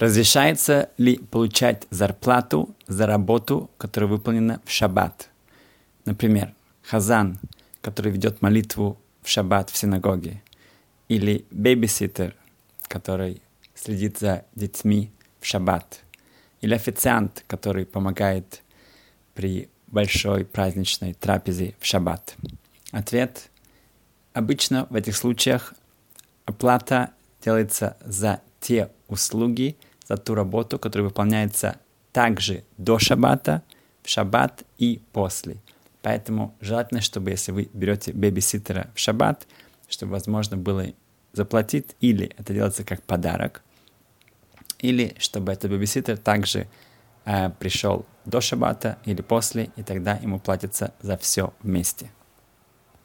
Разрешается ли получать зарплату за работу, которая выполнена в шаббат? Например, хазан, который ведет молитву в шаббат в синагоге, или бейбиситер, который следит за детьми в шаббат, или официант, который помогает при большой праздничной трапезе в шаббат. Ответ: обычно в этих случаях оплата делается за те услуги, за ту работу, которая выполняется также до шаббата, в шаббат и после. Поэтому желательно, чтобы если вы берете бейбиситера в шаббат, чтобы возможно было заплатить, или это делается как подарок, или чтобы этот бейбиситер также пришел до шаббата или после, и тогда ему платится за все вместе.